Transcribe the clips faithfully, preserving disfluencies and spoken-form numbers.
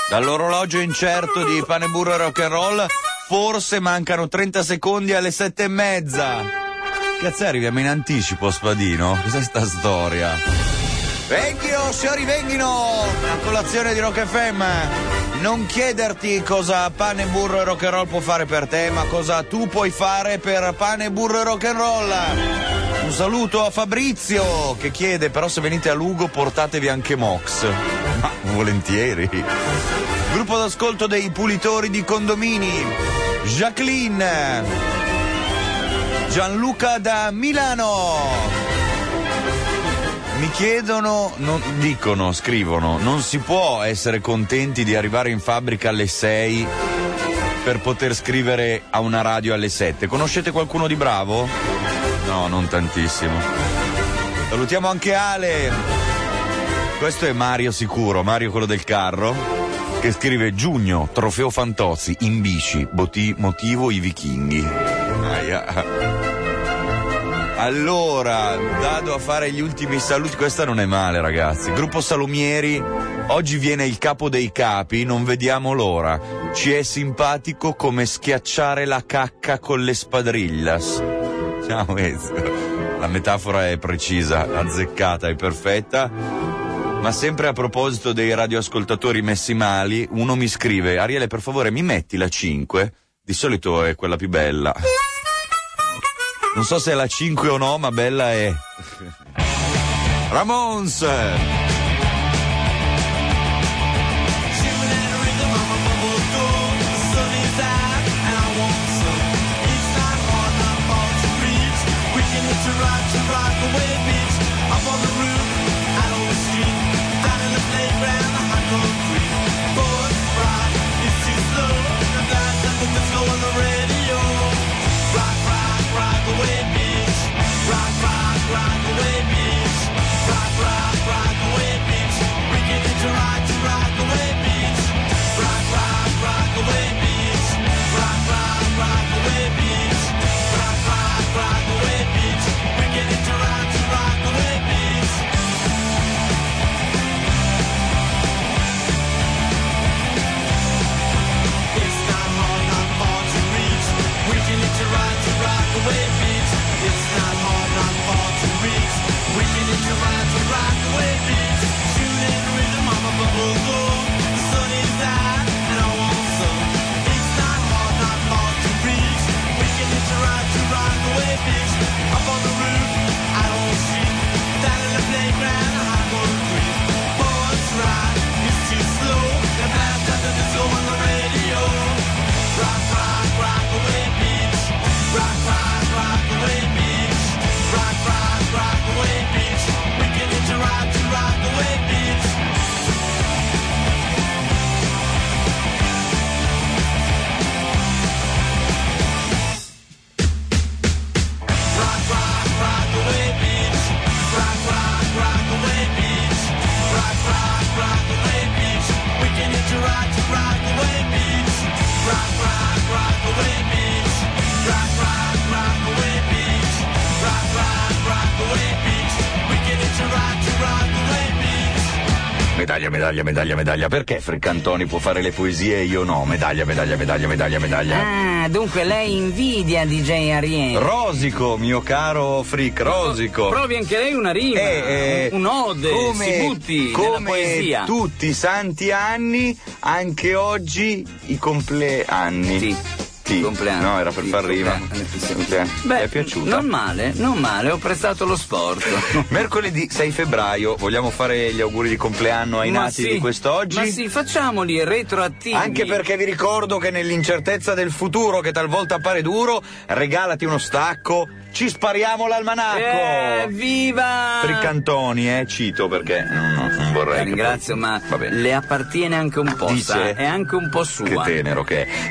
Dall'orologio incerto di Pane Burro e Rock and Roll, forse mancano trenta secondi alle sette e mezza. Cazzo, arriviamo in anticipo, Spadino? Cos'è sta storia? Venghino, signori, venghino! A colazione di Rock F M. Non chiederti cosa Pane Burro e Rock and Roll può fare per te, ma cosa tu puoi fare per Pane Burro e Rock and Roll. Un saluto a Fabrizio che chiede: però se venite a Lugo portatevi anche Mox. Ma volentieri. Gruppo d'ascolto dei pulitori di condomini, Jacqueline, Gianluca da Milano. Mi chiedono, non, dicono, scrivono: non si può essere contenti di arrivare in fabbrica alle sei per poter scrivere a una radio alle sette. Conoscete qualcuno di bravo? No, non tantissimo. Salutiamo anche Ale. Questo è Mario sicuro, Mario quello del carro, che scrive: giugno, trofeo Fantozzi, in bici, boti- motivo i vichinghi. Aia. Allora, vado a fare gli ultimi saluti. Questa non è male, ragazzi. Gruppo Salumieri, oggi viene il capo dei capi, non vediamo l'ora. Ci è simpatico come schiacciare la cacca con le spadrillas. Ciao, la metafora è precisa, azzeccata e perfetta. Ma sempre a proposito dei radioascoltatori messi mali, uno mi scrive: Ariele, per favore mi metti la cinque? Di solito è quella più bella. Non so se è la cinque o no, ma bella è. Ramones! Medaglia, medaglia, medaglia, medaglia. Perché Freccantoni può fare le poesie e io no? Medaglia, medaglia, medaglia, medaglia, medaglia. Ah, dunque lei invidia D J Ariel. Rosico, mio caro Frick, rosico. Provi anche lei una rima, eh, eh, un'ode, come, si butti come nella poesia. Tutti i santi anni, anche oggi i compleanni. Sì. Sì. Compleanno. No, era per sì, far rima. Beh, mi è piaciuta? Non male, non male, ho prestato lo sforzo. Mercoledì sei febbraio, vogliamo fare gli auguri di compleanno ai Ma nati sì, di quest'oggi? Ma sì, facciamoli retroattivi. Anche perché vi ricordo che nell'incertezza del futuro, che talvolta appare duro, regalati uno stacco, ci spariamo l'almanacco. Eh, viva! Freccantoni, eh, cito perché non, non vorrei. La ringrazio, poi... ma le appartiene anche un po', Dice, sa, è anche un po' sua. Che tenero che è.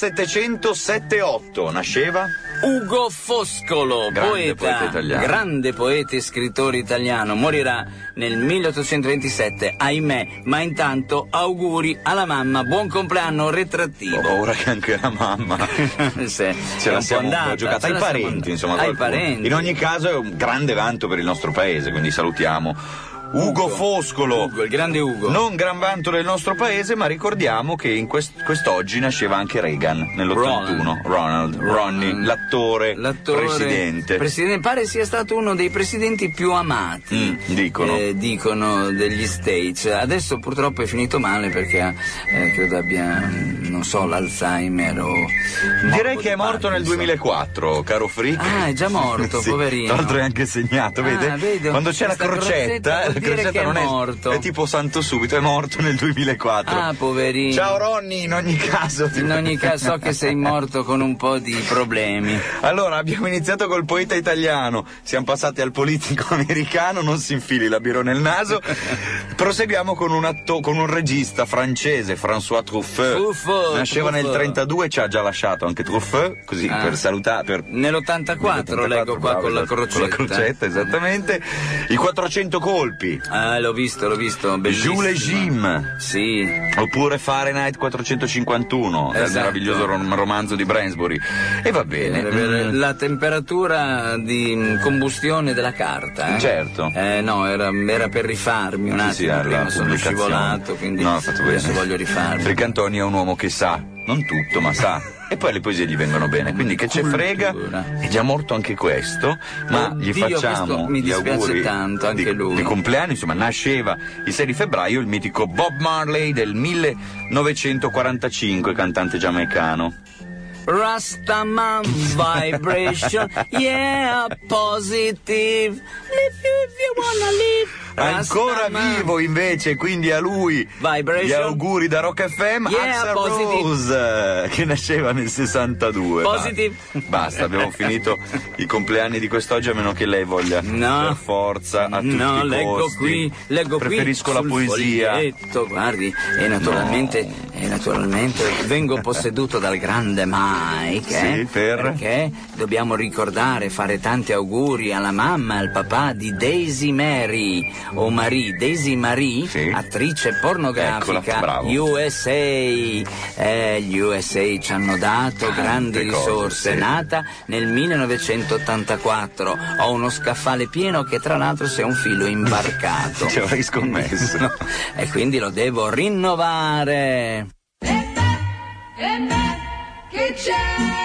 millesettecentosettantotto nasceva Ugo Foscolo, grande poeta, poeta italiano. grande poeta e scrittore italiano, morirà nel milleottocentoventisette, ahimè, ma intanto auguri alla mamma, buon compleanno retrattivo. Ho paura che anche la mamma sì, ce la siamo andata, giocata ai parenti, insomma, ai qualcuno. parenti. In ogni caso è un grande vanto per il nostro paese, quindi salutiamo Ugo, Ugo Foscolo. Ugo, il grande Ugo. Non gran vanto del nostro paese, ma ricordiamo che in quest- quest'oggi nasceva anche Reagan nell'ottantuno. Ronald, Ronald Ronnie, l'attore, l'attore presidente. presidente. Pare sia stato uno dei presidenti più amati, Mm, dicono. Eh, dicono degli States. Adesso purtroppo è finito male perché eh, credo abbia, non so, l'Alzheimer o... Direi che è morto nel duemilaquattro, caro Frick. Ah, è già morto, sì, poverino. Tra l'altro è anche segnato, Ah, vede? vedo. Quando c'è la Questa crocetta, crocetta vuol la dire crocetta che è non morto. è, è tipo santo subito, è morto nel duemilaquattro. Ah, poverino. Ciao Ronny, in ogni caso. In ogni caso so che sei morto con un po' di problemi. Allora, abbiamo iniziato col poeta italiano, siamo passati al politico americano, non si infili la birra nel naso. Proseguiamo con un, atto, con un regista francese, François Truffaut. Truffaut, Nasceva Truffaut. nel trentadue, ci ha già lasciato anche Truffaut, così Ah. per salutare. Per... Nell'ottantaquattro leggo qua bravo, con la esatto, crocetta. Con la crocetta, esattamente. I quattrocento colpi. Ah, l'ho visto, l'ho visto, bellissimo. Jules e Jim. Sì. Oppure Fahrenheit quattrocentocinquantuno, Esatto. il meraviglioso rom- romanzo di Bransbury. E va bene. Per Mm. la temperatura di combustione della carta. Eh? Certo. Eh, no, era, era per rifarmi un attimo, Sì, sì, alla prima sono pubblicazione. scivolato, quindi No, ha fatto bene. adesso voglio rifarmi. Fricantoni è un uomo che sa, non tutto, ma sa. E poi le poesie gli vengono bene, quindi che ce frega, è già morto anche questo, ma gli Oddio, facciamo questo mi gli dispiace auguri tanto, anche di, lui. di compleanno, insomma nasceva il sei di febbraio il mitico Bob Marley del millenovecentoquarantacinque, cantante giamaicano. Rastaman vibration, yeah, positive. Live if you wanna live. Ancora Rastaman. vivo invece, quindi a lui Vibration. gli auguri da Rock F M. Yeah, Axl positive. Rose, che nasceva nel sessantadue. Positive. Basta, basta, abbiamo finito i compleanni di quest'oggi, a meno che lei voglia No. per forza a tutti No, i leggo costi. qui, leggo Preferisco qui la sul poesia. foglietto, guardi, e naturalmente, No. e naturalmente vengo posseduto dal grande Mike, Sì, eh, per? perché dobbiamo ricordare, fare tanti auguri alla mamma e al papà di Daisy Mary, o Marie, Daisy Marie, Sì. attrice pornografica, Eccola, bravo. U S A, eh, gli U S A ci hanno dato grandi cose, risorse, sì. nata nel millenovecentottantaquattro, ho uno scaffale pieno che tra l'altro si è un filo imbarcato. Ci avrei scommesso. No, e quindi lo devo rinnovare. E me, e me, che c'è?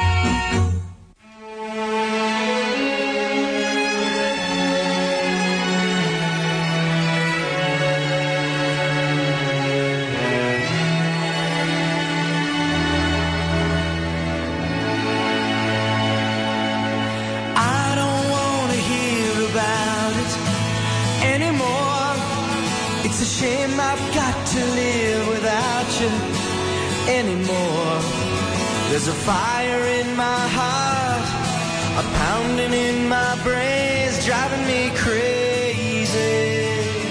I don't wanna hear about it anymore. It's a shame I've got to live without you anymore. There's a fire in my heart, a pounding in my brains, driving me crazy.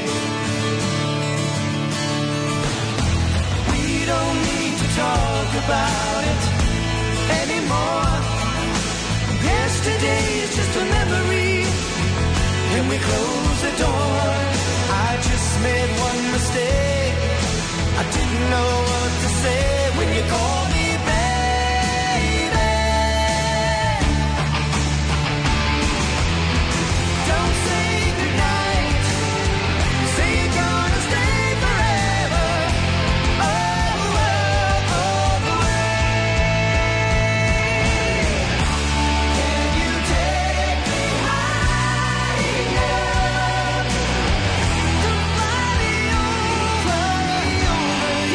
We don't need to talk about it anymore. Yesterday is just a memory, and we close the door. I just made one mistake, I didn't know what to say when you called me baby. Don't say goodnight, say you're gonna stay forever. Oh, oh, all the way. Can you take me higher? To fly me over, over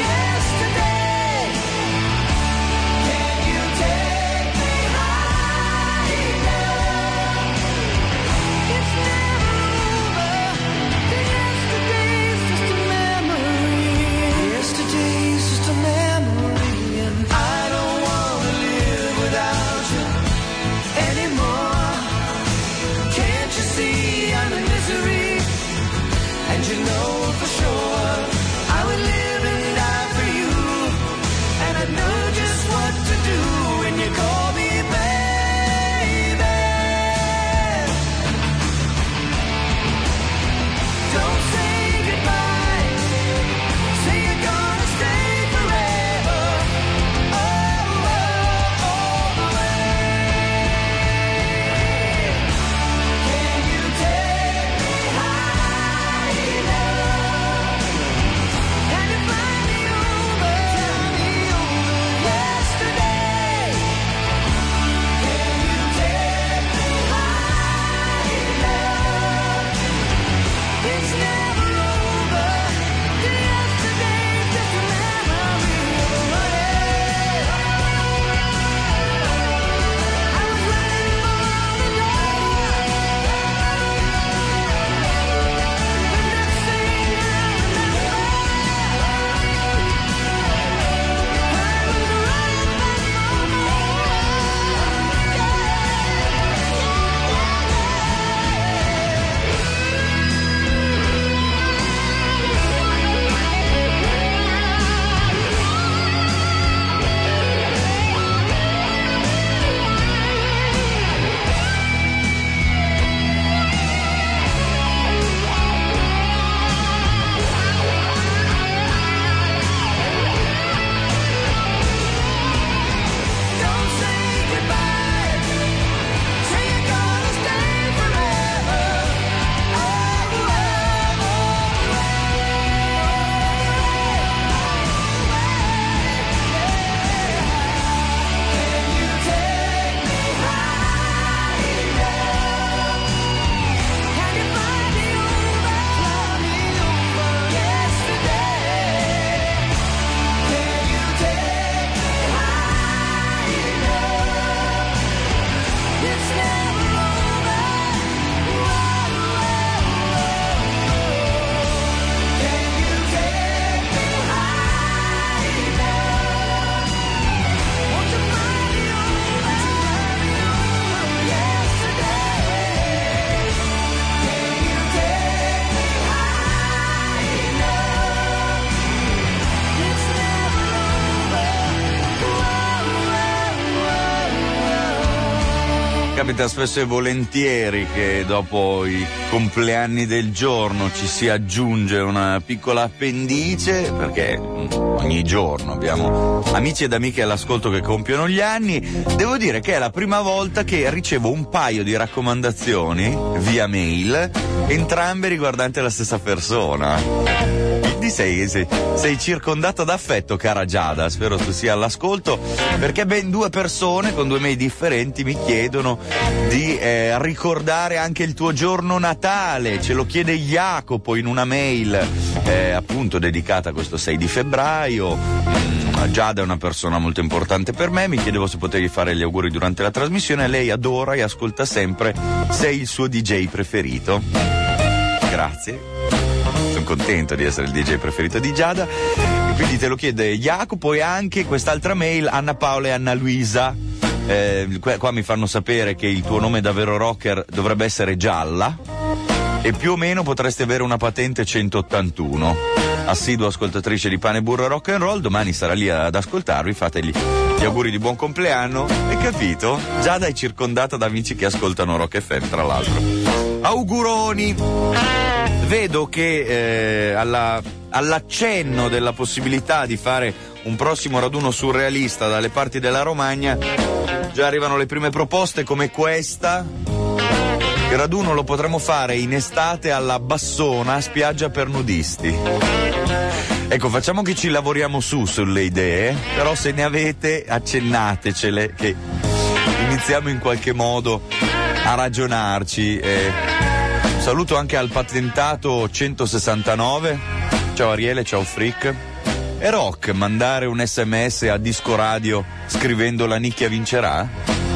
Capita spesso e volentieri che dopo i compleanni del giorno ci si aggiunge una piccola appendice, perché ogni giorno abbiamo amici ed amiche all'ascolto che compiono gli anni. Devo dire che è la prima volta che ricevo un paio di raccomandazioni via mail, entrambe riguardanti la stessa persona. Quindi sei, sei, sei circondata d'affetto, cara Giada, spero tu sia all'ascolto, perché ben due persone con due mail differenti mi chiedono di eh, ricordare anche il tuo giorno Natale. Ce lo chiede Jacopo in una mail eh, appunto dedicata a questo sei di febbraio. mm, Giada è una persona molto importante per me, mi chiedevo se potevi fare gli auguri durante la trasmissione. Lei adora e ascolta sempre, sei il suo D J preferito. Grazie, sono contento di essere il D J preferito di Giada, e quindi te lo chiede Jacopo. E anche quest'altra mail, Anna Paola e Anna Luisa, eh, qua, qua mi fanno sapere che il tuo nome davvero rocker dovrebbe essere Gialla e più o meno potresti avere una patente centottantuno. Assidua ascoltatrice di Pane Burro Rock and Roll, domani sarà lì ad ascoltarvi, fategli gli auguri di buon compleanno. Hai capito? Giada è circondata da amici che ascoltano Rock F M, tra l'altro. Auguroni! Vedo che eh, alla, all'accenno della possibilità di fare un prossimo raduno surrealista dalle parti della Romagna già arrivano le prime proposte come questa. Il raduno lo potremo fare in estate alla Bassona, spiaggia per nudisti. Ecco, facciamo che ci lavoriamo su sulle idee, però se ne avete accennatecele, che iniziamo in qualche modo a ragionarci. Eh. Saluto anche al patentato centosessantanove. Ciao Ariele, ciao Frick. E Rock, mandare un sms a Disco Radio scrivendo la nicchia vincerà?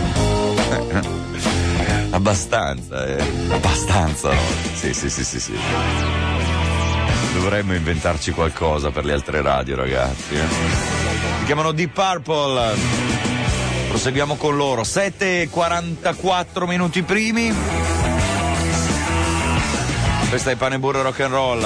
Abbastanza, eh. Abbastanza, no? Sì, sì, sì, sì, sì. Dovremmo inventarci qualcosa per le altre radio, ragazzi. Eh? Si chiamano Deep Purple. Proseguiamo con loro. sette e quarantaquattro minuti primi. Questa è Pane Burro Rock and Roll.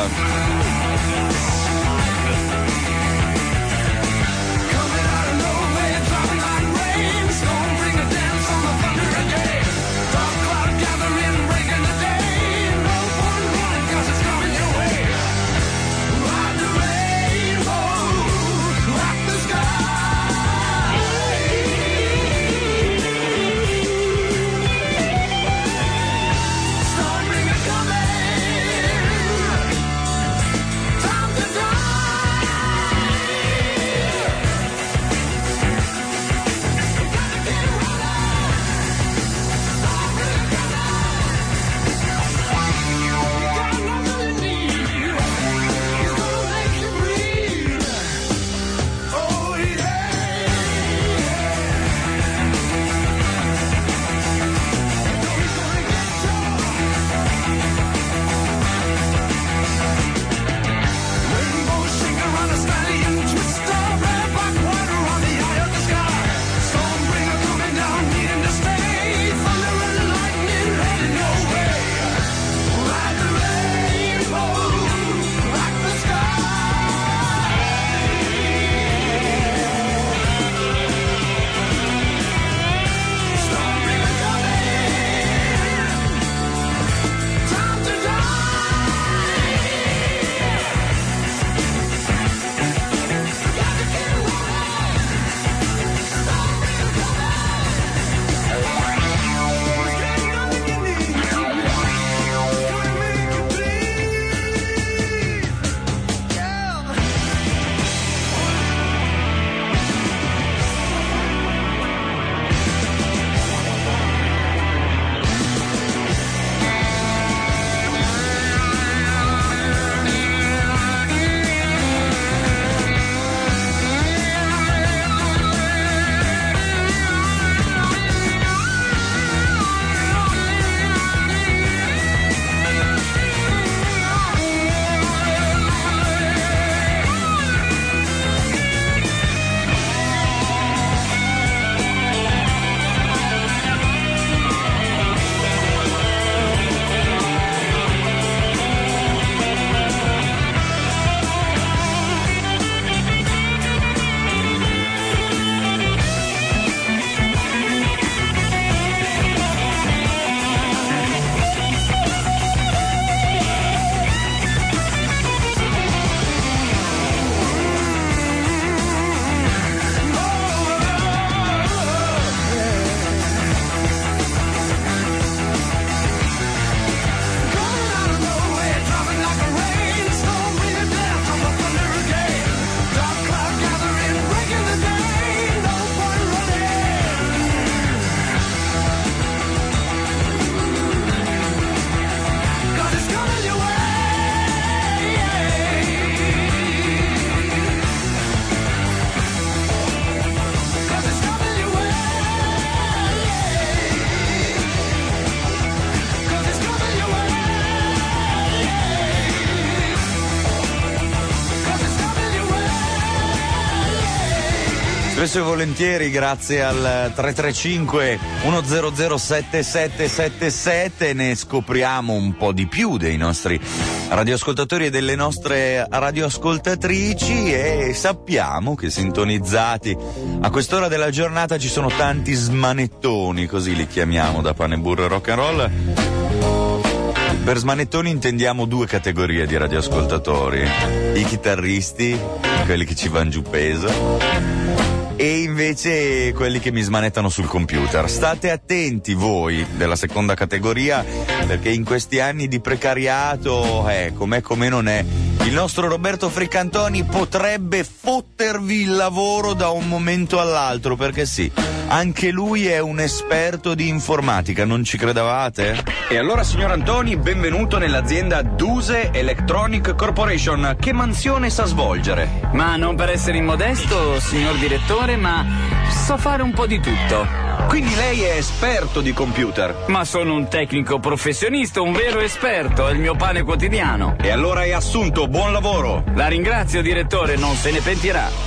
Spesso e volentieri grazie al tre tre cinque uno zero zero sette sette sette sette ne scopriamo un po' di più dei nostri radioascoltatori e delle nostre radioascoltatrici, e sappiamo che sintonizzati a quest'ora della giornata ci sono tanti smanettoni, così li chiamiamo da Pane Burro Rock and Roll. Per smanettoni intendiamo due categorie di radioascoltatori: i chitarristi, quelli che ci vanno giù peso, e invece quelli che mi smanettano sul computer. State attenti voi della seconda categoria, perché in questi anni di precariato, eh, com'è come non è, il nostro Roberto Fricantoni potrebbe fottervi il lavoro da un momento all'altro, perché sì, anche lui è un esperto di informatica, non ci credevate? E allora, signor Antoni, benvenuto nell'azienda Duse Electronic Corporation. Che mansione sa svolgere? Ma non per essere immodesto, signor direttore, ma so fare un po' di tutto. Quindi lei è esperto di computer? Ma sono un tecnico professionista, un vero esperto, è il mio pane quotidiano. E allora è assunto, buon lavoro. La ringrazio, direttore, non se ne pentirà.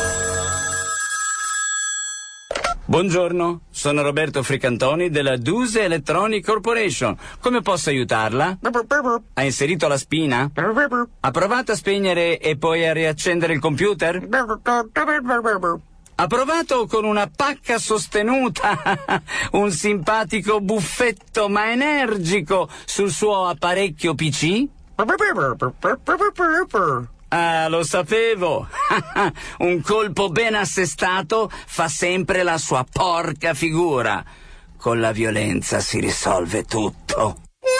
Buongiorno, sono Roberto Fricantoni della Duse Electronic Corporation. Come posso aiutarla? Ha inserito la spina? Ha provato a spegnere e poi a riaccendere il computer? Ha provato con una pacca sostenuta un simpatico buffetto ma energico sul suo apparecchio P C? Ah, lo sapevo. Un colpo ben assestato fa sempre la sua porca figura. Con la violenza si risolve tutto.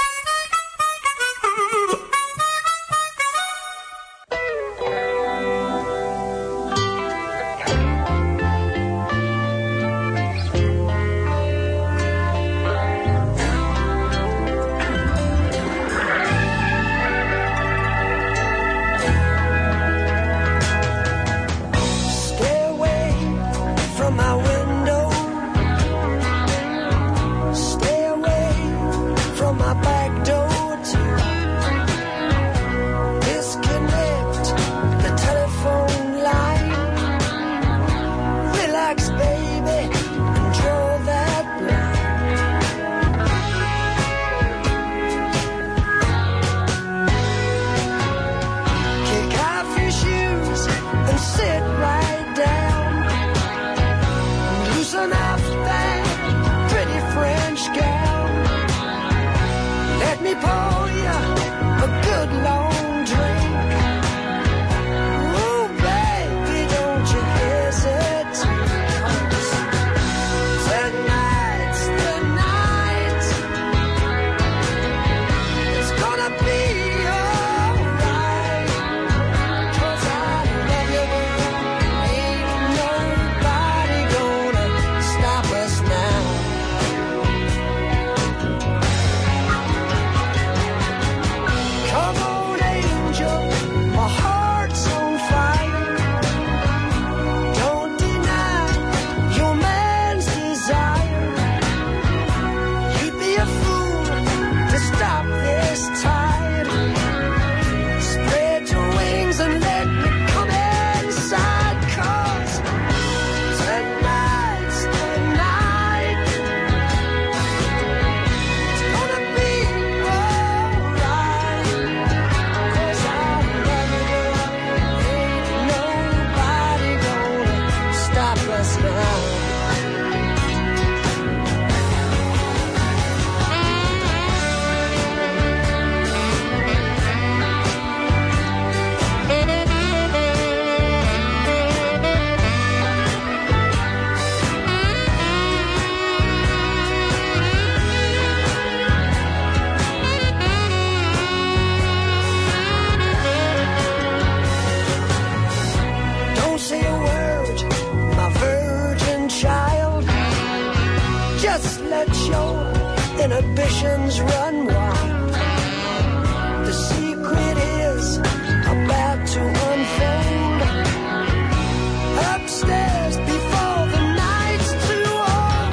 Inhibitions run wild. The secret is about to unfold. Upstairs before the night's too old.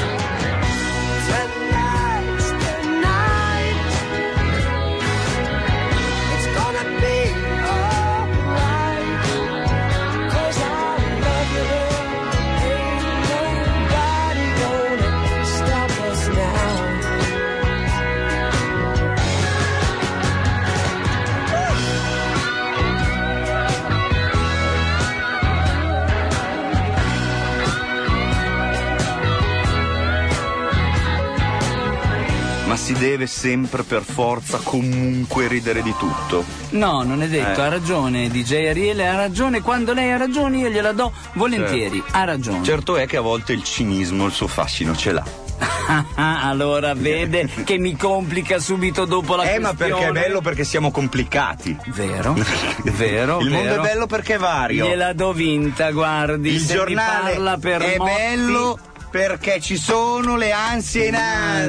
Tonight's the night. It's gonna be alright. 'Cause I love you, si deve sempre per forza comunque ridere di tutto. No, non è detto, Eh. ha ragione D J Ariele, ha ragione, quando lei ha ragione io gliela do volentieri, Certo. ha ragione. Certo è che a volte il cinismo il suo fascino ce l'ha. Allora vede che mi complica subito dopo la Eh, questione. ma perché è bello, perché siamo complicati. Vero, vero. Il mondo vero. è bello perché è vario. Gliela do vinta, guardi. Il se giornale mi parla per è motti, bello perché ci sono le ansie in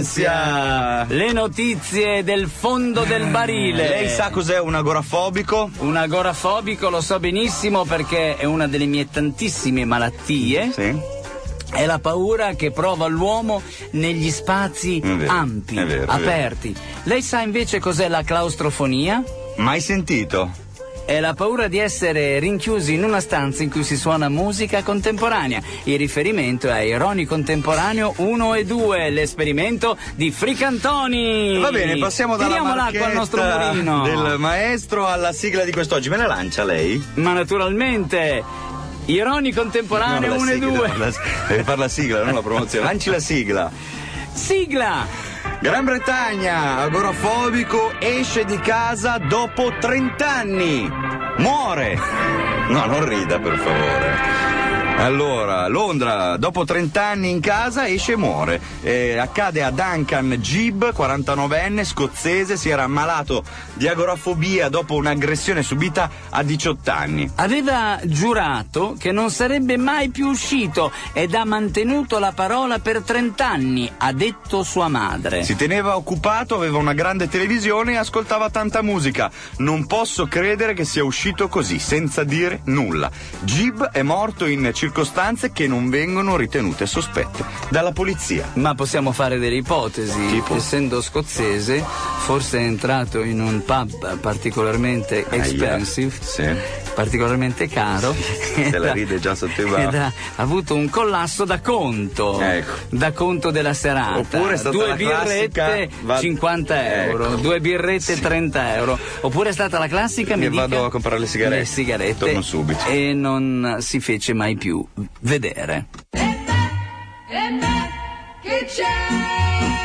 ansia. Le notizie del fondo del barile. Lei sa cos'è un agorafobico? Un agorafobico lo so benissimo perché è una delle mie tantissime malattie. Sì. È la paura che prova l'uomo negli spazi È vero, ampi, è vero, è aperti. Lei sa invece cos'è la claustrofonia? Mai sentito? È la paura di essere rinchiusi in una stanza in cui si suona musica contemporanea. Il riferimento è Ironi Contemporaneo uno e due, l'esperimento di Fricantoni. Va bene, passiamo dalla Tiriamo l'acqua al nostro marchetta mulino. del maestro alla sigla di quest'oggi. Me la lancia lei? Ma naturalmente, Ironi Contemporaneo No, la uno e sigla, due. la- Deve fare la sigla, non la promozione. Lanci la sigla. Sigla! Gran Bretagna, agorafobico, esce di casa dopo trent'anni. Muore. No, non rida, per favore. Allora, Londra, dopo trent'anni in casa, esce e muore. Eh, accade a Duncan Gibb, quarantanovenne, scozzese, si era ammalato di agorafobia dopo un'aggressione subita a diciotto anni. Aveva giurato che non sarebbe mai più uscito ed ha mantenuto la parola per trent'anni, ha detto sua madre. Si teneva occupato, aveva una grande televisione e ascoltava tanta musica. Non posso credere che sia uscito così, senza dire nulla. Gibb è morto in circostanze che non vengono ritenute sospette dalla polizia. Ma possiamo fare delle ipotesi. Tipo? Essendo scozzese, forse è entrato in un pub particolarmente expensive, Sì. particolarmente caro. Se la ride già sotto i baffi. Ed ha avuto un collasso da conto. Ecco. Da conto della serata. Oppure è stata Due la birrette classica, va- cinquanta euro, Ecco. due birrette Sì. trenta euro. Oppure è stata la classica, mi Che dica, vado a comprare le sigarette. Le sigarette. Torno subito. E non si fece mai più vedere. E me, e me, che c'è?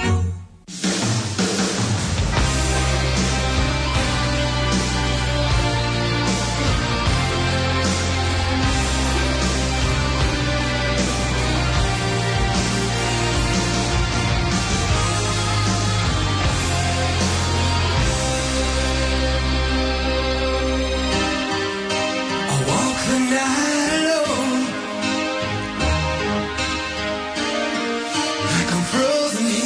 I walk the night alone, like I'm frozen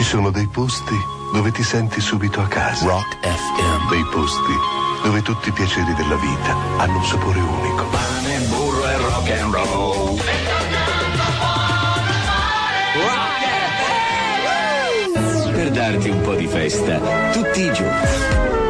Ci sono dei posti dove ti senti subito a casa. Rock F M. Dei posti dove tutti i piaceri della vita hanno un sapore unico. Pane, burro e rock and roll. Per darti un po' di festa tutti i giorni.